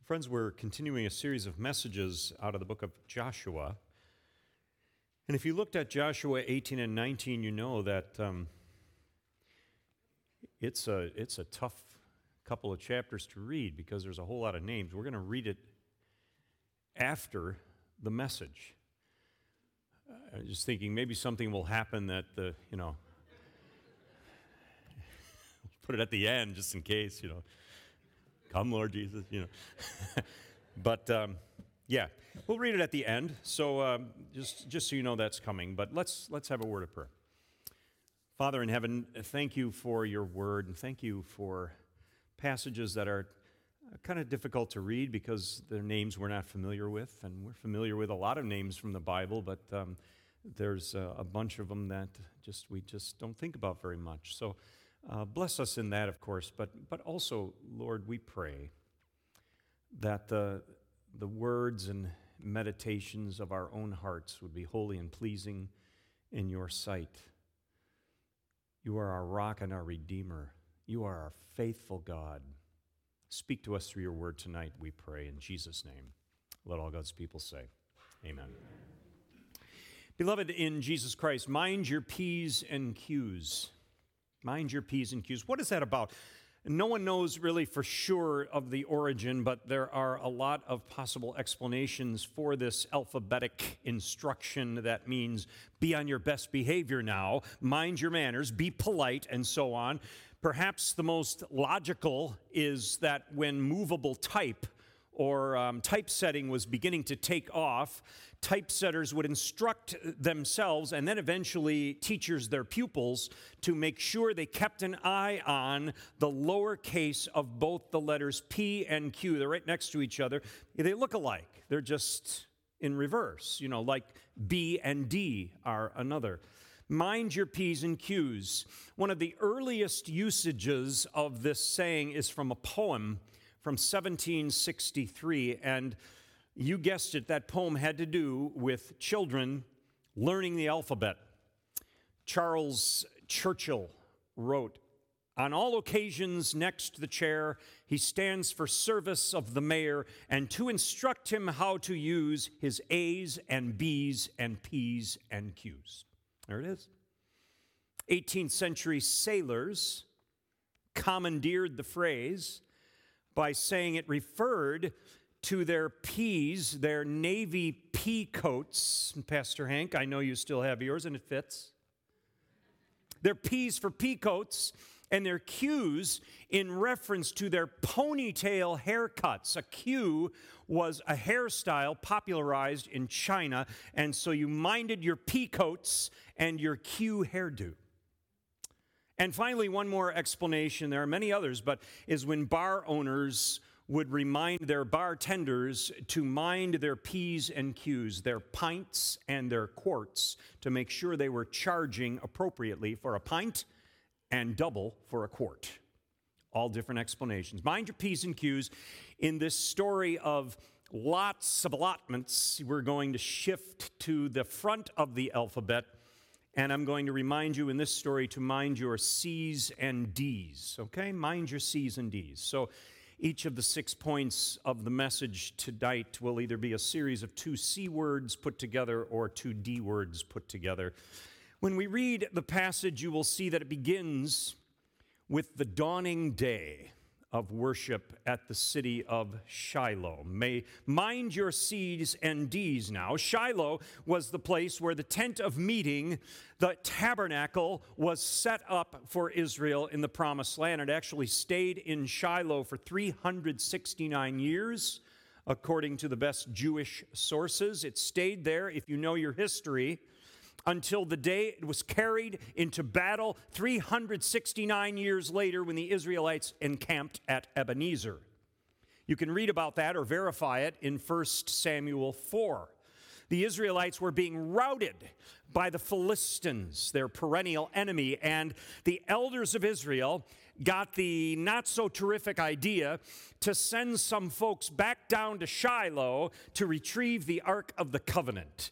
Friends, we're continuing a series of messages out of the book of Joshua. And if you looked at Joshua 18 and 19, you know that it's a tough couple of chapters to read because there's a whole lot of names. We're going to read it after the message. I was just thinking maybe something will happen that put it at the end just in case, come Lord Jesus, But we'll read it at the end. So just so you know that's coming. But let's have a word of prayer. Father in heaven, thank you for your word, and thank you for passages that are kind of difficult to read because they're names we're not familiar with, and we're familiar with a lot of names from the Bible, but there's a bunch of them that we just don't think about very much. So bless us in that, of course, but also, Lord, we pray that the words and meditations of our own hearts would be holy and pleasing in your sight. You are our rock and our Redeemer. You are our faithful God. Speak to us through your word tonight, we pray, in Jesus' name. Let all God's people say, amen. Beloved in Jesus Christ, mind your P's and Q's. Mind your P's and Q's. What is that about? No one knows really for sure of the origin, but there are a lot of possible explanations for this alphabetic instruction that means be on your best behavior now, mind your manners, be polite, and so on. Perhaps the most logical is that when movable type or typesetting was beginning to take off, typesetters would instruct themselves and then eventually teachers their pupils to make sure they kept an eye on the lowercase of both the letters P and Q. They're right next to each other. They look alike. They're just in reverse, like B and D are another. Mind your P's and Q's. One of the earliest usages of this saying is from a poem from 1763, and you guessed it, that poem had to do with children learning the alphabet. Charles Churchill wrote, "On all occasions next the chair, he stands for service of the mayor, and to instruct him how to use his A's and B's and P's and Q's." There it is. 18th century sailors commandeered the phrase by saying it referred to their P's, their navy pea coats. Pastor Hank, I know you still have yours, and it fits. Their P's for pea coats, and their Q's in reference to their ponytail haircuts. A Q was a hairstyle popularized in China, and so you minded your pea coats and your Q hairdo. And finally, one more explanation, there are many others, but is when bar owners would remind their bartenders to mind their P's and Q's, their pints and their quarts, to make sure they were charging appropriately for a pint and double for a quart. All different explanations. Mind your P's and Q's. In this story of lots of allotments, we're going to shift to the front of the alphabet, and I'm going to remind you in this story to mind your C's and D's, okay? Mind your C's and D's. So each of the 6 points of the message tonight will either be a series of 2 C words put together or 2 D words put together. When we read the passage, you will see that it begins with the dawning day of worship at the city of Shiloh. Mind your C's and D's now. Shiloh was the place where the tent of meeting, the tabernacle, was set up for Israel in the Promised Land. It actually stayed in Shiloh for 369 years, according to the best Jewish sources. It stayed there, if you know your history, until the day it was carried into battle 369 years later when the Israelites encamped at Ebenezer. You can read about that or verify it in 1 Samuel 4. The Israelites were being routed by the Philistines, their perennial enemy, and the elders of Israel got the not-so-terrific idea to send some folks back down to Shiloh to retrieve the Ark of the Covenant.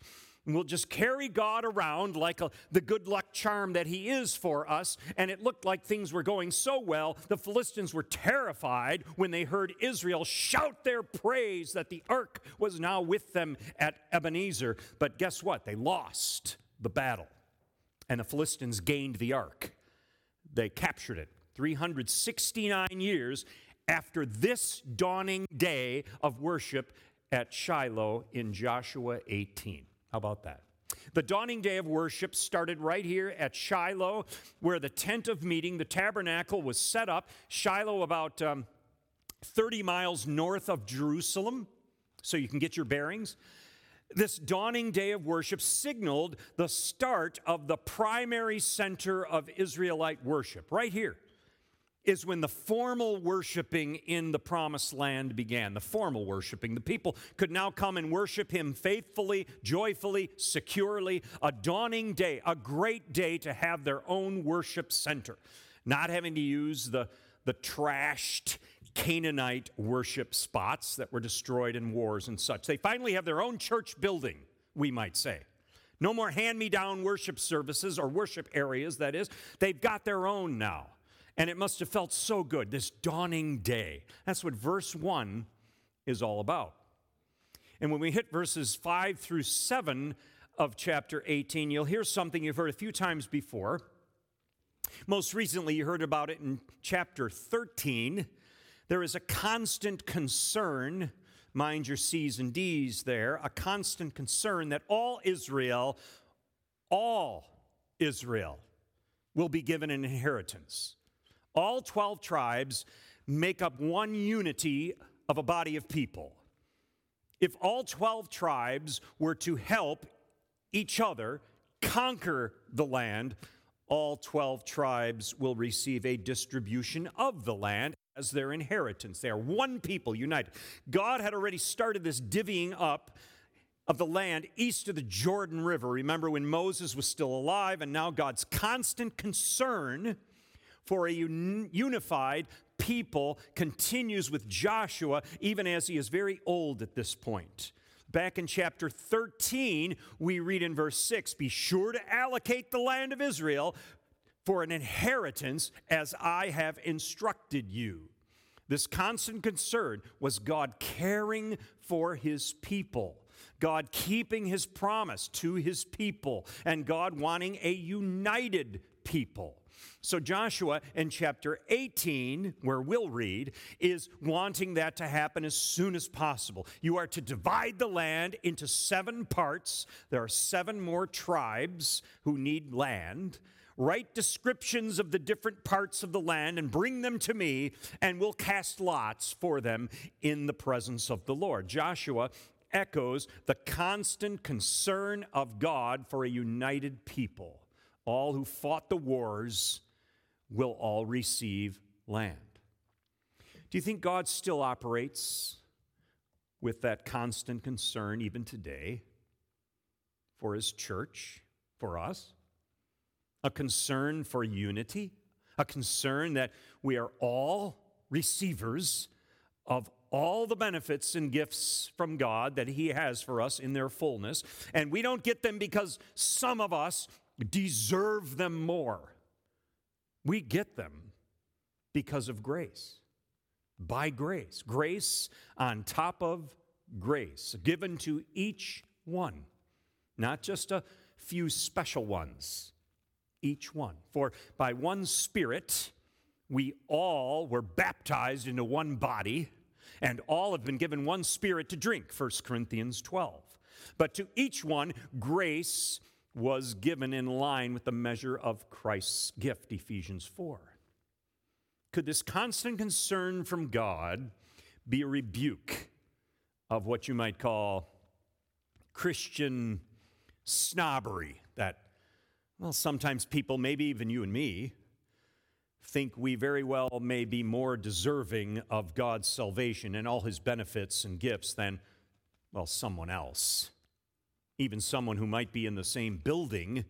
We'll just carry God around like the good luck charm that he is for us. And it looked like things were going so well, the Philistines were terrified when they heard Israel shout their praise that the ark was now with them at Ebenezer. But guess what? They lost the battle, and the Philistines gained the ark. They captured it 369 years after this dawning day of worship at Shiloh in Joshua 18. How about that? The dawning day of worship started right here at Shiloh, where the tent of meeting, the tabernacle, was set up. Shiloh, about 30 miles north of Jerusalem, so you can get your bearings. This dawning day of worship signaled the start of the primary center of Israelite worship. Right here is when the formal worshiping in the promised land began. The formal worshiping. The people could now come and worship him faithfully, joyfully, securely. A dawning day, a great day to have their own worship center. Not having to use the trashed Canaanite worship spots that were destroyed in wars and such. They finally have their own church building, we might say. No more hand-me-down worship services or worship areas, that is. They've got their own now. And it must have felt so good, this dawning day. That's what verse 1 is all about. And when we hit verses 5 through 7 of chapter 18, you'll hear something you've heard a few times before. Most recently, you heard about it in chapter 13. There is a constant concern, mind your C's and D's there, a constant concern that all Israel will be given an inheritance. All 12 tribes make up one unity of a body of people. If all 12 tribes were to help each other conquer the land, all 12 tribes will receive a distribution of the land as their inheritance. They are one people united. God had already started this divvying up of the land east of the Jordan River. Remember when Moses was still alive, and now God's constant concern for a unified people continues with Joshua, even as he is very old at this point. Back in chapter 13, we read in verse 6, "Be sure to allocate the land of Israel for an inheritance as I have instructed you." This constant concern was God caring for his people, God keeping his promise to his people, and God wanting a united people. So Joshua in chapter 18, where we'll read, is wanting that to happen as soon as possible. You are to divide the land into 7 parts. There are 7 more tribes who need land. Write descriptions of the different parts of the land and bring them to me, and we'll cast lots for them in the presence of the Lord. Joshua echoes the constant concern of God for a united people. All who fought the wars will all receive land. Do you think God still operates with that constant concern even today for his church, for us? A concern for unity, a concern that we are all receivers of all the benefits and gifts from God that he has for us in their fullness, and we don't get them because some of us deserve them more. We get them because of grace, by grace. Grace on top of grace, given to each one, not just a few special ones, each one. For by one Spirit, we all were baptized into one body, and all have been given one Spirit to drink, 1 Corinthians 12. But to each one, grace was given in line with the measure of Christ's gift, Ephesians 4. Could this constant concern from God be a rebuke of what you might call Christian snobbery that, well, sometimes people, maybe even you and me, think we very well may be more deserving of God's salvation and all his benefits and gifts than, well, someone else? Even someone who might be in the same building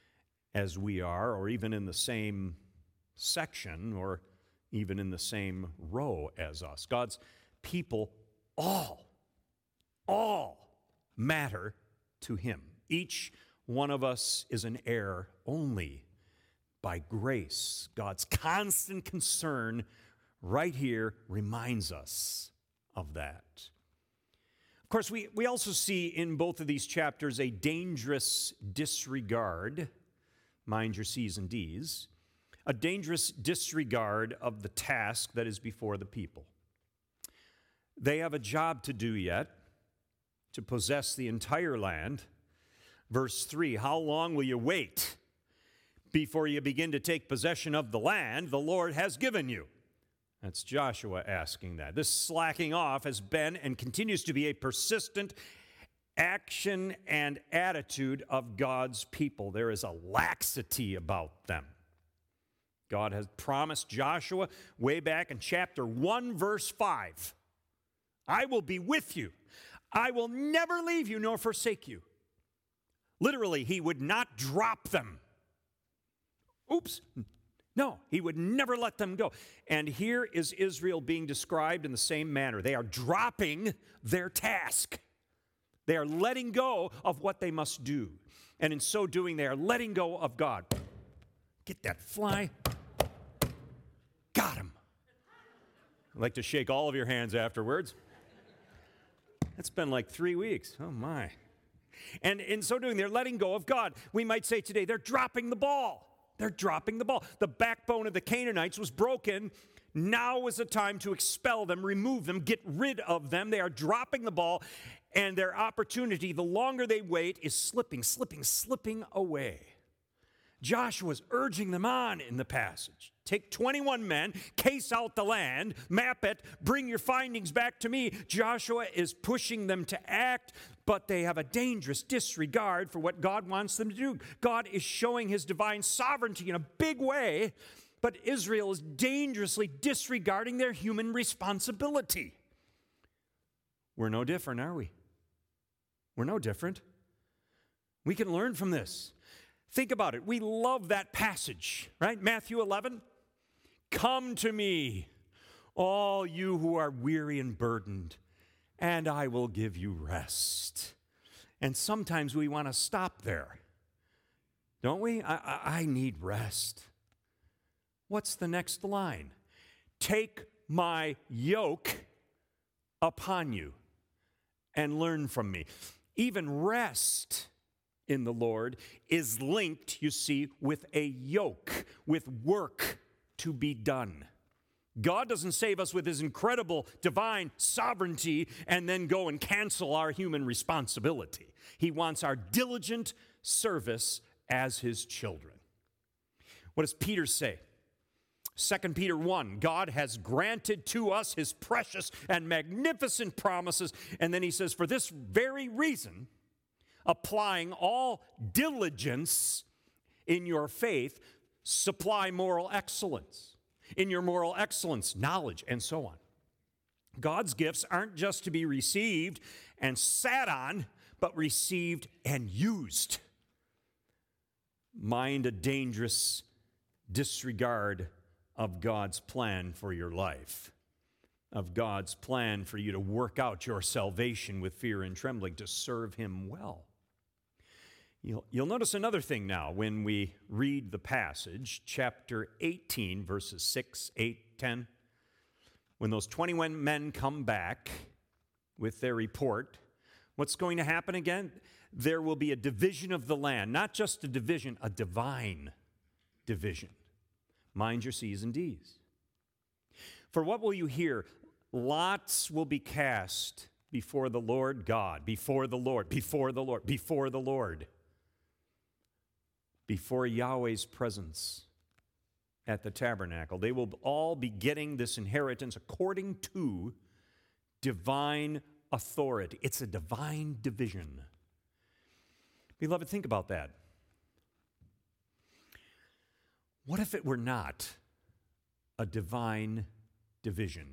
as we are, or even in the same section, or even in the same row as us. God's people all matter to him. Each one of us is an heir only by grace. God's constant concern right here reminds us of that. Of course, we also see in both of these chapters a dangerous disregard, mind your C's and D's, a dangerous disregard of the task that is before the people. They have a job to do yet, to possess the entire land. Verse 3, how long will you wait before you begin to take possession of the land the Lord has given you? That's Joshua asking that. This slacking off has been and continues to be a persistent action and attitude of God's people. There is a laxity about them. God has promised Joshua way back in chapter 1, verse 5, I will be with you. I will never leave you nor forsake you. Literally, he would not drop them. Oops. No, he would never let them go. And here is Israel being described in the same manner. They are dropping their task. They are letting go of what they must do. And in so doing, they are letting go of God. Get that fly. Got him. I'd like to shake all of your hands afterwards. It's been like 3 weeks. Oh, my. And in so doing, they're letting go of God. We might say today, they're dropping the ball. They're dropping the ball. The backbone of the Canaanites was broken. Now is the time to expel them, remove them, get rid of them. They are dropping the ball, and their opportunity, the longer they wait, is slipping away. Joshua's urging them on in the passage. Take 21 men, case out the land, map it, bring your findings back to me. Joshua is pushing them to act, but they have a dangerous disregard for what God wants them to do. God is showing his divine sovereignty in a big way, but Israel is dangerously disregarding their human responsibility. We're no different, are we? We're no different. We can learn from this. Think about it. We love that passage, right? Matthew 11. Come to me, all you who are weary and burdened, and I will give you rest. And sometimes we want to stop there, don't we? I need rest. What's the next line? Take my yoke upon you and learn from me. Even rest in the Lord is linked, you see, with a yoke, with work to be done. God doesn't save us with his incredible divine sovereignty and then go and cancel our human responsibility. He wants our diligent service as his children. What does Peter say? 2 Peter 1, God has granted to us his precious and magnificent promises. And then he says, for this very reason, applying all diligence in your faith, supply moral excellence. In your moral excellence, knowledge, and so on. God's gifts aren't just to be received and sat on, but received and used. Mind a dangerous disregard of God's plan for your life, of God's plan for you to work out your salvation with fear and trembling, to serve him well. You'll notice another thing now when we read the passage, chapter 18, verses 6, 8, 10. When those 21 men come back with their report, what's going to happen again? There will be a division of the land, not just a division, a divine division. Mind your C's and D's. For what will you hear? Lots will be cast before the Lord God, before the Lord, before the Lord, before the Lord. Before Yahweh's presence at the tabernacle. They will all be getting this inheritance according to divine authority. It's a divine division. Beloved, think about that. What if it were not a divine division?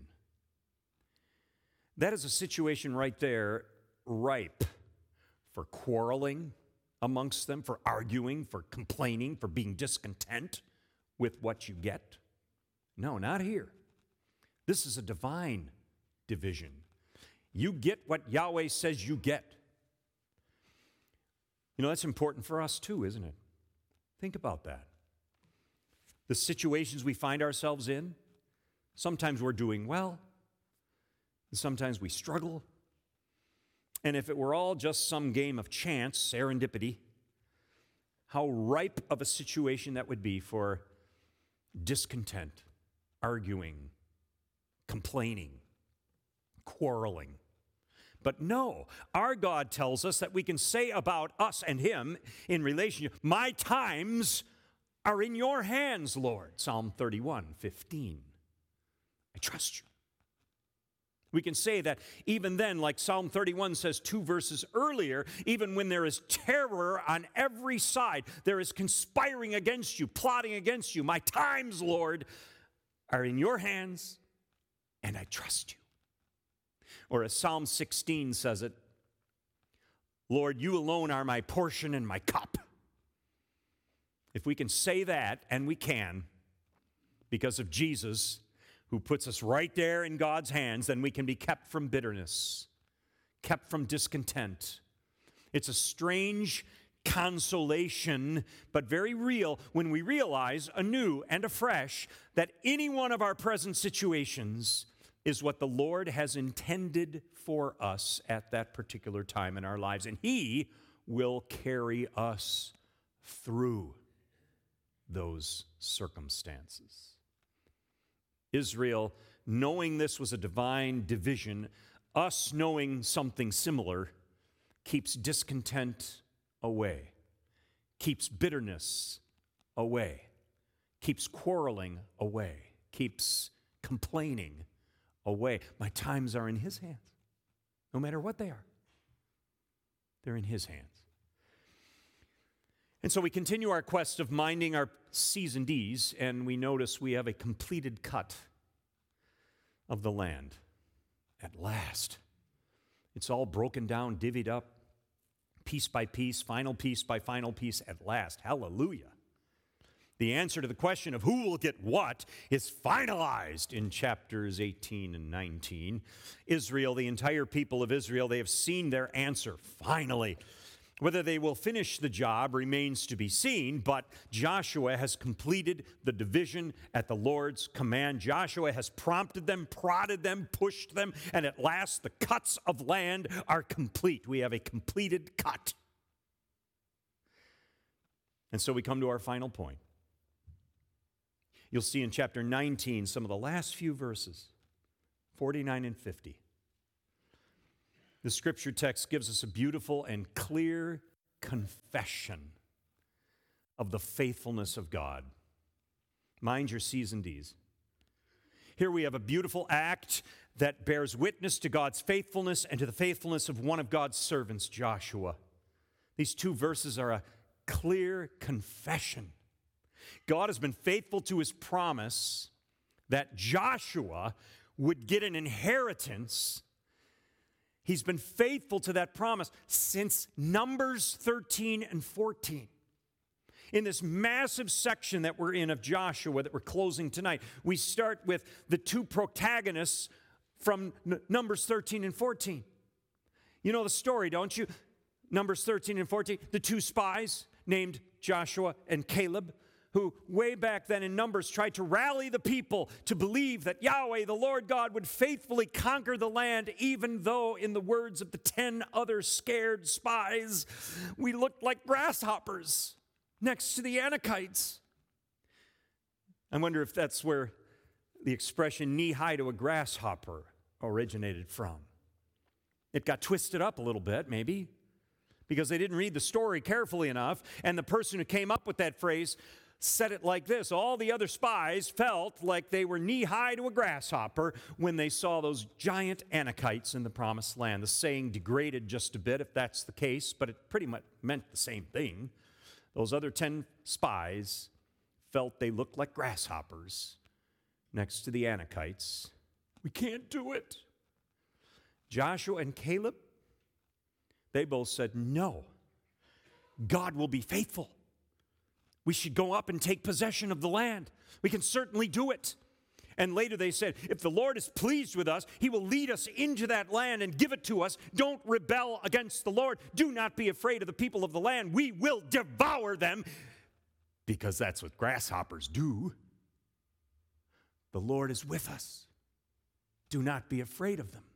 That is a situation right there ripe for quarreling amongst them, for arguing, for complaining, for being discontent with what you get. No, not here. This is a divine division. You get what Yahweh says you get. You know, that's important for us too, isn't it? Think about that. The situations we find ourselves in, sometimes we're doing well, and sometimes we struggle. And if it were all just some game of chance, serendipity, how ripe of a situation that would be for discontent, arguing, complaining, quarreling. But no, our God tells us that we can say about us and Him in relationship, my times are in your hands, Lord. Psalm 31:15. I trust you. We can say that even then, like Psalm 31 says 2 verses earlier, even when there is terror on every side, there is conspiring against you, plotting against you. My times, Lord, are in your hands, and I trust you. Or as Psalm 16 says it, Lord, you alone are my portion and my cup. If we can say that, and we can, because of Jesus, who puts us right there in God's hands, then we can be kept from bitterness, kept from discontent. It's a strange consolation, but very real when we realize anew and afresh that any one of our present situations is what the Lord has intended for us at that particular time in our lives, and He will carry us through those circumstances. Israel, knowing this was a divine division, us knowing something similar, keeps discontent away, keeps bitterness away, keeps quarreling away, keeps complaining away. My times are in His hands, no matter what they are. They're in His hands. And so we continue our quest of minding our C's and D's, and we notice we have a completed cut of the land. At last. It's all broken down, divvied up, piece by piece by final piece at last. Hallelujah. The answer to the question of who will get what is finalized in chapters 18 and 19. Israel, the entire people of Israel, they have seen their answer finally. Whether they will finish the job remains to be seen, but Joshua has completed the division at the Lord's command. Joshua has prompted them, prodded them, pushed them, and at last the cuts of land are complete. We have a completed cut. And so we come to our final point. You'll see in chapter 19 some of the last few verses, 49 and 50. The scripture text gives us a beautiful and clear confession of the faithfulness of God. Mind your C's and D's. Here we have a beautiful act that bears witness to God's faithfulness and to the faithfulness of one of God's servants, Joshua. These two verses are a clear confession. God has been faithful to His promise that Joshua would get an inheritance. He's been faithful to that promise since Numbers 13 and 14. In this massive section that we're in of Joshua that we're closing tonight, we start with the two protagonists from Numbers 13 and 14. You know the story, don't you? Numbers 13 and 14, the two spies named Joshua and Caleb, who way back then in Numbers tried to rally the people to believe that Yahweh, the Lord God, would faithfully conquer the land, even though, in the words of the 10 other scared spies, we looked like grasshoppers next to the Anakites. I wonder if that's where the expression knee-high to a grasshopper originated from. It got twisted up a little bit, maybe, because they didn't read the story carefully enough, and the person who came up with that phrase said it like this: all the other spies felt like they were knee-high to a grasshopper when they saw those giant Anakites in the promised land. The saying degraded just a bit if that's the case, but it pretty much meant the same thing. Those other 10 spies felt they looked like grasshoppers next to the Anakites. We can't do it. Joshua and Caleb, they both said, no, God will be faithful. We should go up and take possession of the land. We can certainly do it. And later they said, if the Lord is pleased with us, he will lead us into that land and give it to us. Don't rebel against the Lord. Do not be afraid of the people of the land. We will devour them, because that's what grasshoppers do. The Lord is with us. Do not be afraid of them.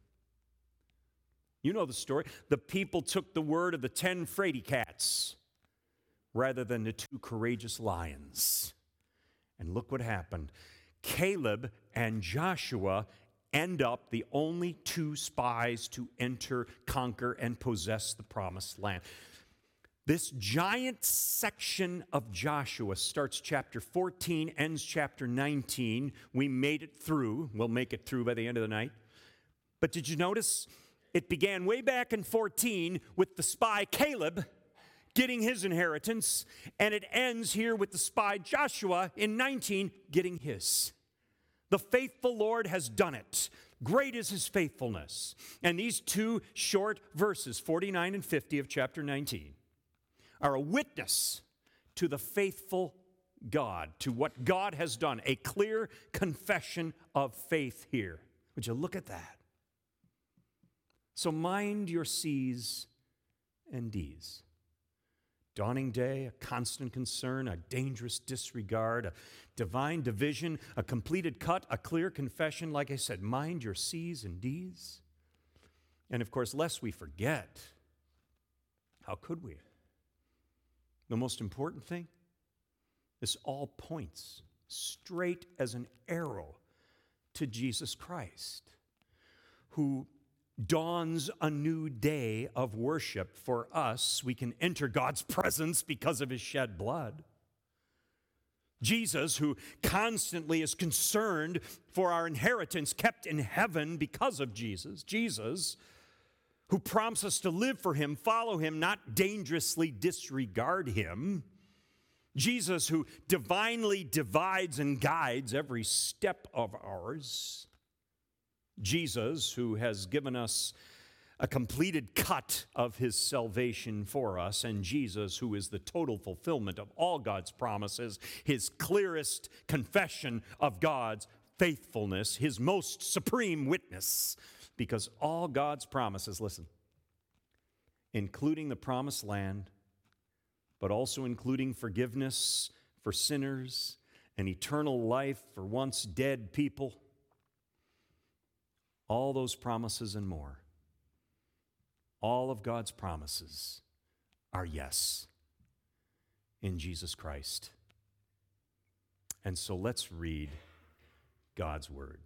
You know the story. The people took the word of the 10 fraidy cats rather than the 2 courageous lions. And look what happened. Caleb and Joshua end up the only 2 spies to enter, conquer, and possess the promised land. This giant section of Joshua starts chapter 14, ends chapter 19. We made it through. We'll make it through by the end of the night. But did you notice it began way back in 14 with the spy Caleb getting his inheritance, and it ends here with the spy Joshua in 19 getting his. The faithful Lord has done it. Great is his faithfulness. And these 2 short verses, 49 and 50 of chapter 19, are a witness to the faithful God, to what God has done, a clear confession of faith here. Would you look at that? So mind your C's and D's. Dawning day, a constant concern, a dangerous disregard, a divine division, a completed cut, a clear confession. Like I said, mind your C's and D's. And of course, lest we forget, how could we? The most important thing, this all points straight as an arrow to Jesus Christ, who dawns a new day of worship for us. We can enter God's presence because of his shed blood. Jesus, who constantly is concerned for our inheritance kept in heaven because of Jesus. Jesus, who prompts us to live for him, follow him, not dangerously disregard him. Jesus, who divinely divides and guides every step of ours. Jesus, who has given us a completed cut of his salvation for us, and Jesus, who is the total fulfillment of all God's promises, his clearest confession of God's faithfulness, his most supreme witness. Because all God's promises, listen, including the promised land, but also including forgiveness for sinners and eternal life for once dead people, all those promises and more, all of God's promises are yes in Jesus Christ. And so let's read God's word.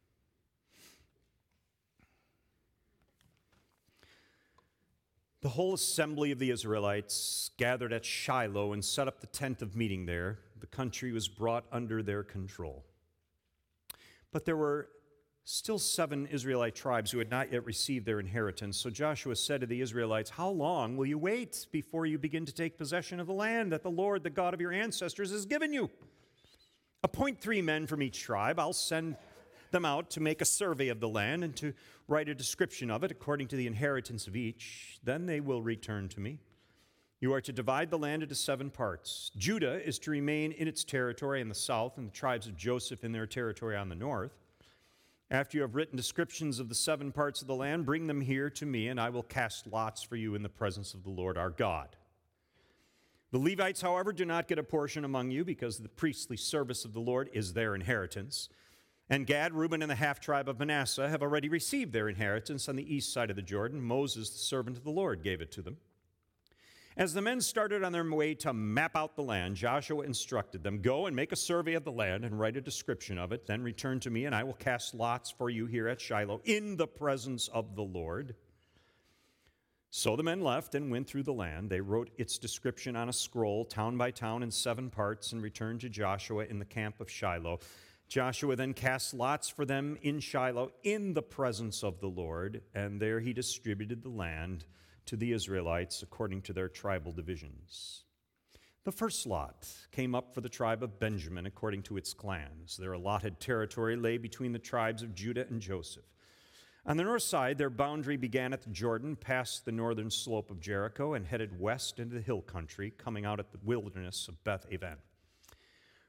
The whole assembly of the Israelites gathered at Shiloh and set up the tent of meeting there. The country was brought under their control. But there were still 7 Israelite tribes who had not yet received their inheritance. So Joshua said to the Israelites, "How long will you wait before you begin to take possession of the land that the Lord, the God of your ancestors, has given you? Appoint 3 men from each tribe. I'll send them out to make a survey of the land and to write a description of it according to the inheritance of each. Then they will return to me. You are to divide the land into 7 parts. Judah is to remain in its territory in the south, and the tribes of Joseph in their territory on the north. After you have written descriptions of the 7 parts of the land, bring them here to me, and I will cast lots for you in the presence of the Lord our God. The Levites, however, do not get a portion among you, because the priestly service of the Lord is their inheritance. And Gad, Reuben, and the half-tribe of Manasseh have already received their inheritance on the east side of the Jordan. Moses, the servant of the Lord, gave it to them. As the men started on their way to map out the land, Joshua instructed them, "Go and make a survey of the land and write a description of it. Then return to me, and I will cast lots for you here at Shiloh in the presence of the Lord." So the men left and went through the land. They wrote its description on a scroll, town by town, in 7 parts, and returned to Joshua in the camp of Shiloh. Joshua then cast lots for them in Shiloh in the presence of the Lord, and there he distributed the land to the Israelites according to their tribal divisions. The first lot came up for the tribe of Benjamin according to its clans. Their allotted territory lay between the tribes of Judah and Joseph. On the north side, their boundary began at the Jordan, past the northern slope of Jericho, and headed west into the hill country, coming out at the wilderness of Beth Aven.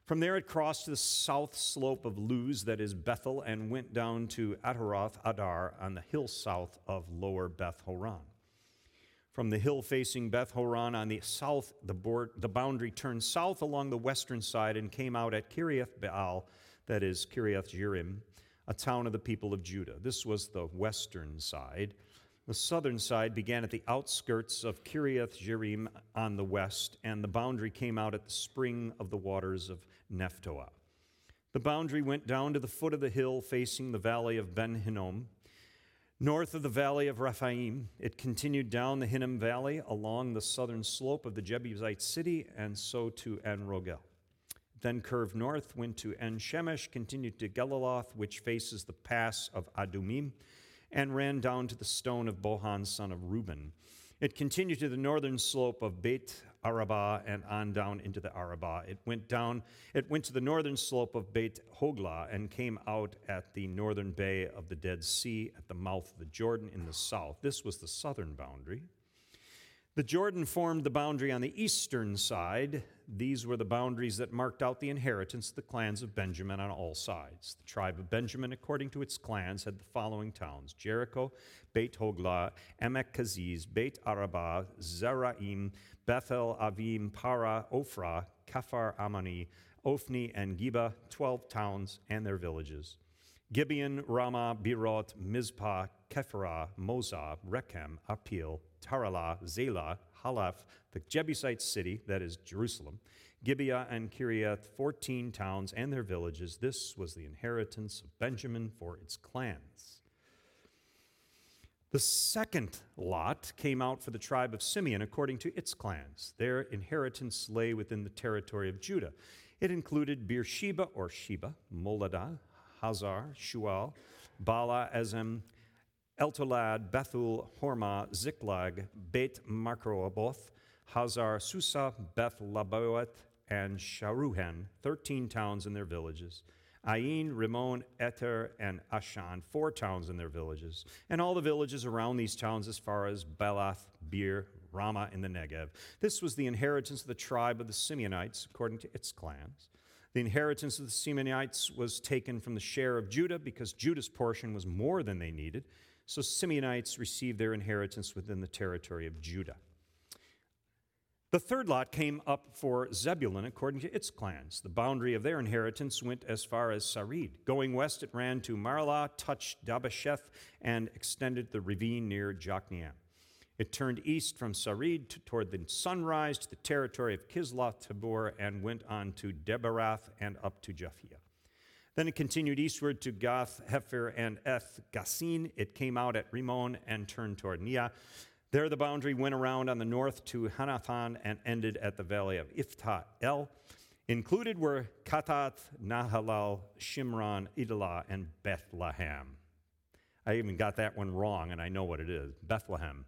From there it crossed to the south slope of Luz, that is Bethel, and went down to Ataroth Adar on the hill south of lower Beth Horon. From the hill facing Beth Horon on the south, the boundary turned south along the western side and came out at Kiriath Baal, that is Kiriath Jearim, a town of the people of Judah. This was the western side. The southern side began at the outskirts of Kiriath Jearim on the west, and the boundary came out at the spring of the waters of Nephtoah. The boundary went down to the foot of the hill facing the valley of Ben Hinnom. North of the valley of Rephaim, it continued down the Hinnom Valley along the southern slope of the Jebusite city, and so to En Rogel. Then curved north, went to En Shemesh, continued to Geliloth, which faces the pass of Adumim, and ran down to the stone of Bohan, son of Reuben. It continued to the northern slope of Beit Arabah and on down into the Arabah. It went to the northern slope of Beit Hoglah and came out at the northern bay of the Dead Sea at the mouth of the Jordan in the south. This was the southern boundary. The Jordan formed the boundary on the eastern side. These were the boundaries that marked out the inheritance of the clans of Benjamin on all sides. The tribe of Benjamin, according to its clans, had the following towns: Jericho, Beit Hoglah, Emek Kaziz, Beit Arabah, Zeraim, Bethel, Avim, Para, Ophrah, Kephar Ammoni, Ophni, and Geba, 12 towns and their villages. Gibeon, Ramah, Beerot, Mizpah, Kephirah, Mozah, Rechem, Apil, Taralah, Zelah, Halaph, the Jebusite city, that is Jerusalem, Gibeah and Kiriath, 14 towns and their villages. This was the inheritance of Benjamin for its clans. The second lot came out for the tribe of Simeon according to its clans. Their inheritance lay within the territory of Judah. It included Beersheba or Sheba, Moladah, Hazar, Shual, Bala, Ezem, Eltolad, Bethul, Hormah, Ziklag, Beit Markoboth, Hazar, Susa, Beth Labaoth, and Sharuhen, 13 towns and their villages. Ain, Rimmon, Eter, and Ashan, 4 towns and their villages, and all the villages around these towns as far as Belath, Beer, Ramah in the Negev. This was the inheritance of the tribe of the Simeonites according to its clans. The inheritance of the Simeonites was taken from the share of Judah because Judah's portion was more than they needed, so Simeonites received their inheritance within the territory of Judah. The third lot came up for Zebulun according to its clans. The boundary of their inheritance went as far as Sarid. Going west, it ran to Marlah, touched Dabasheth, and extended the ravine near Jokneam. It turned east from Sarid toward the sunrise to the territory of Kisloth Tabor and went on to Debarath and up to Japhia. Then it continued eastward to Gath, Hefer, and Eth Gassin. It came out at Rimmon and turned toward Neah. There the boundary went around on the north to Hanathan and ended at the valley of Iftah El. Included were Katath, Nahalal, Shimron, Idalah, and Bethlehem. I even got that one wrong, and I know what it is, Bethlehem.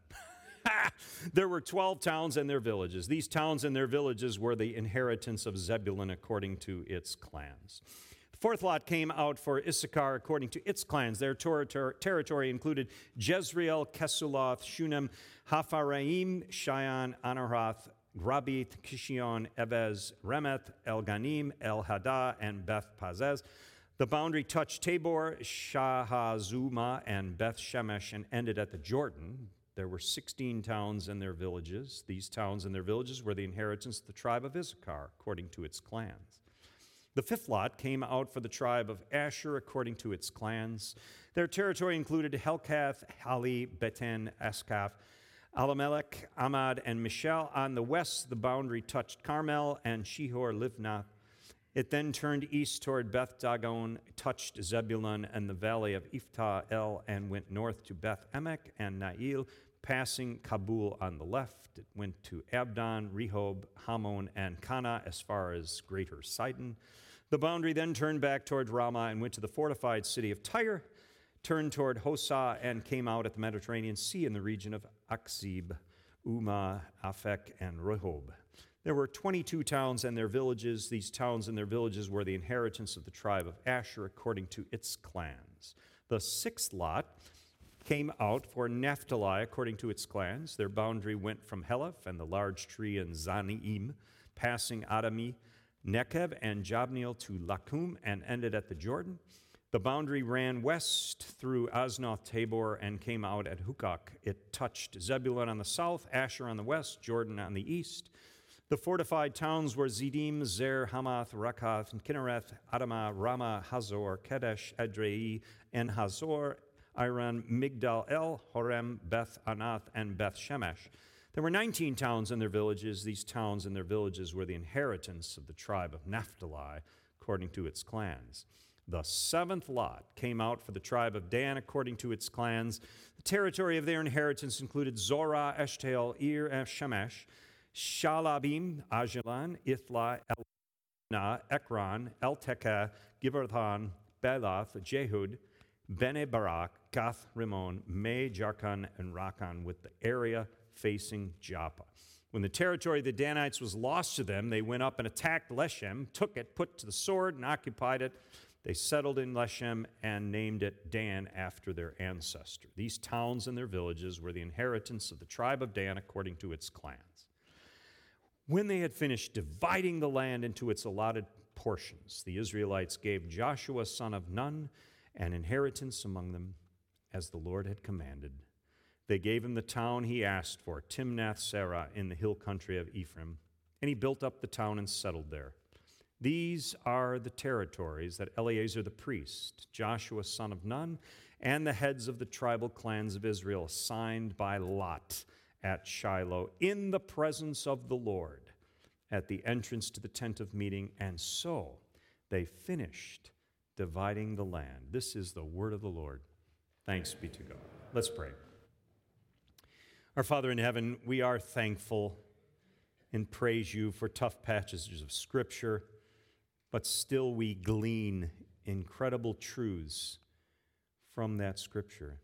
There were 12 towns and their villages. These towns and their villages were the inheritance of Zebulun according to its clans. The fourth lot came out for Issachar according to its clans. Their territory included Jezreel, Kesuloth, Shunem, Hapharaim, Shion, Anaroth, Grabith, Kishion, Evez, Remeth, El-Ganim, El-Hadah, and Beth-Pazez. The boundary touched Tabor, Shahazuma, and Beth-Shemesh and ended at the Jordan. There were 16 towns and their villages. These towns and their villages were the inheritance of the tribe of Issachar, according to its clans. The fifth lot came out for the tribe of Asher, according to its clans. Their territory included Helkath, Hali, Beten, Askaph, Alamelech, Amad, and Michal. On the west, the boundary touched Carmel and Shihor Livnath. It then turned east toward Beth Dagon, touched Zebulun and the valley of Iftah El, and went north to Beth Emek and Nail, passing Kabul on the left. It went to Abdon, Rehob, Hamon, and Kana as far as Greater Sidon. The boundary then turned back toward Ramah and went to the fortified city of Tyre, turned toward Hosah, and came out at the Mediterranean Sea in the region of Akzib, Umah, Aphek, and Rehob. There were 22 towns and their villages. These towns and their villages were the inheritance of the tribe of Asher according to its clans. The sixth lot came out for Naphtali according to its clans. Their boundary went from Heleph and the large tree in Zanaim, passing Adami, Negev and Jabneel to Lakum and ended at the Jordan. The boundary ran west through Aznoth Tabor and came out at Hukok. It touched Zebulun on the south, Asher on the west, Jordan on the east. The fortified towns were Zidim, Zer, Hamath, Rakath, Kinnereth, Adamah, Ramah, Hazor, Kedesh, Edrei, and Hazor, Iran, Migdal El, Horem, Beth Anath, and Beth Shemesh. There were 19 towns and their villages. These towns and their villages were the inheritance of the tribe of Naphtali, according to its clans. The seventh lot came out for the tribe of Dan according to its clans. The territory of their inheritance included Zorah, Eshtaol, Ir, Shemesh, Shalabim, Ajalon, Ithla, Elna, Ekron, Eltekeh, Gibbethon, Belath, Jehud, Bene Barak, Gath Rimmon, Me, Jarkon, and Rakan, with the area facing Joppa. When the territory of the Danites was lost to them, they went up and attacked Leshem, took it, put to the sword, and occupied it. They settled in Leshem and named it Dan after their ancestor. These towns and their villages were the inheritance of the tribe of Dan according to its clans. When they had finished dividing the land into its allotted portions, the Israelites gave Joshua son of Nun an inheritance among them, as the Lord had commanded. They gave him the town he asked for, Timnath-Serah, in the hill country of Ephraim, and he built up the town and settled there. These are the territories that Eleazar the priest, Joshua son of Nun, and the heads of the tribal clans of Israel assigned by lot at Shiloh in the presence of the Lord at the entrance to the tent of meeting, and so they finished dividing the land. This is the word of the Lord. Thanks be to God. Let's pray. Our Father in heaven, we are thankful and praise you for tough passages of Scripture, but still we glean incredible truths from that Scripture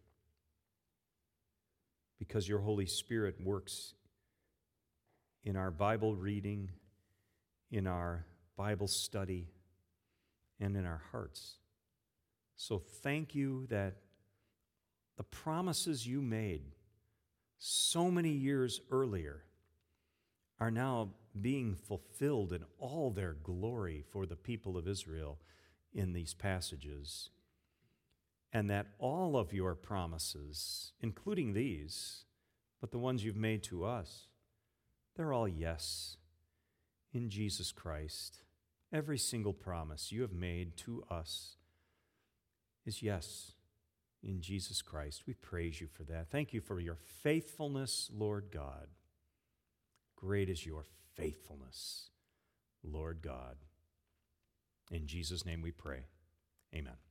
because your Holy Spirit works in our Bible reading, in our Bible study, and in our hearts. So thank you that the promises you made so many years earlier are now being fulfilled in all their glory for the people of Israel in these passages, and that all of your promises, including these, but the ones you've made to us, they're all yes in Jesus Christ. Every single promise you have made to us is yes in Jesus Christ. We praise you for that. Thank you for your faithfulness, Lord God. Great is your faithfulness, Lord God. In Jesus' name we pray. Amen.